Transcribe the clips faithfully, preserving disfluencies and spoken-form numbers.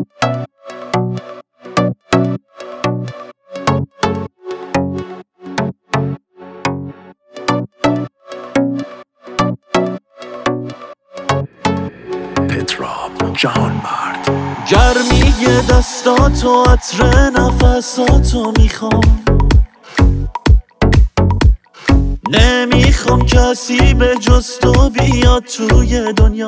پدرام جهانمرد. گرمی دستاتو عطر نفساتو میخوام، نمیخوام کسی به جز تو بیاد توی دنیا.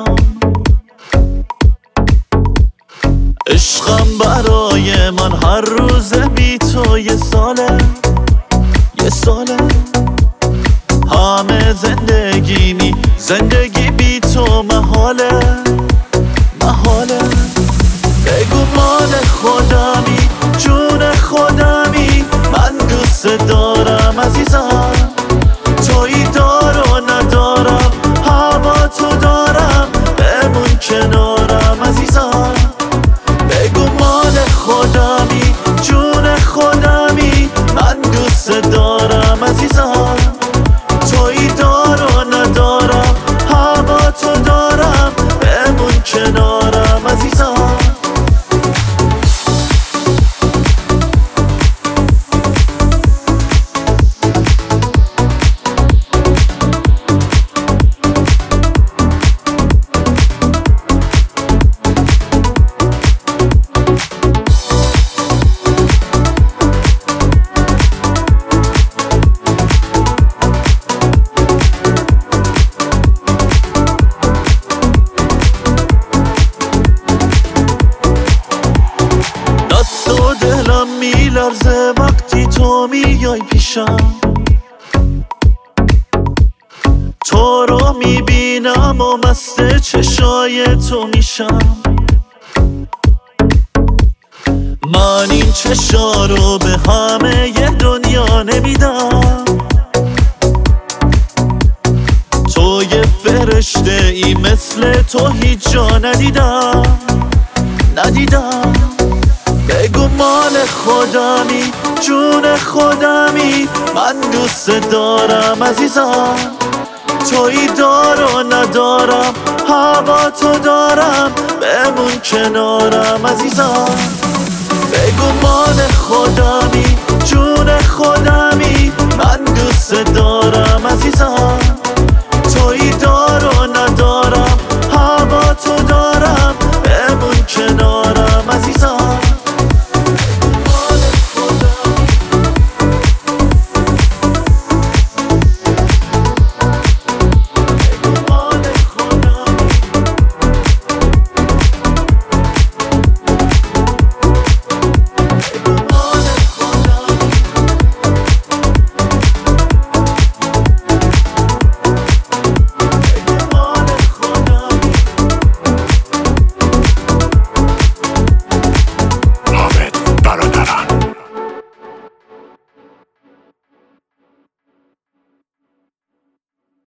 عشقم برای من هر روز بی تو یه ساله، یه ساله. همه زندگیمی زندگی بی تو محاله، محاله. بگو مال خودمی، جون خودمی، من دوست دارم عزیزم. تویی دار و ندارم، هوا تو دارم، بمون کنارم عزیزم. بگو مال خودمی، جون خودمی، من دوست دارم عزیزم. تویی دار و ندارم، هوا تو دارم، بمون کنارم عزیزم. دلم میلرزه وقتی تو میای پیشم، تو رو میبینم و مست چشای تو میشم. من این چشا رو به همه ی دنیا نمیدم. تو یه فرشته ای مثل تو هیچ جا ندیدم، ندیدم. بگو مال خودمی، جون خودمی، من دوست دارم عزیزم. تویی دار و ندارم، هوا تو دارم، بمون کنارم عزیزم. بگو مال خودمی، جون خودمی، من دوست دارم عزیزم.